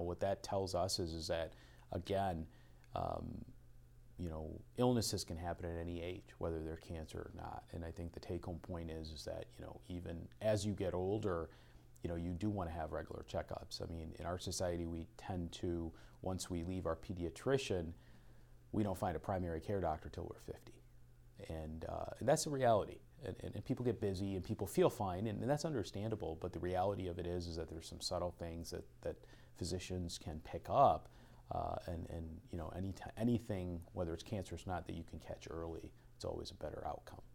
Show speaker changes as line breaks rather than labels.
what that tells us is that, again, illnesses can happen at any age, whether they're cancer or not. And I think the take-home point is that, even as you get older, you do want to have regular checkups. I mean, in our society, we tend to, once we leave our pediatrician, we don't find a primary care doctor till we're 50. And that's the reality. And people get busy and people feel fine, and that's understandable. But the reality of it is that there's some subtle things that physicians can pick up, and anything, whether it's cancer or not, that you can catch early, it's always a better outcome.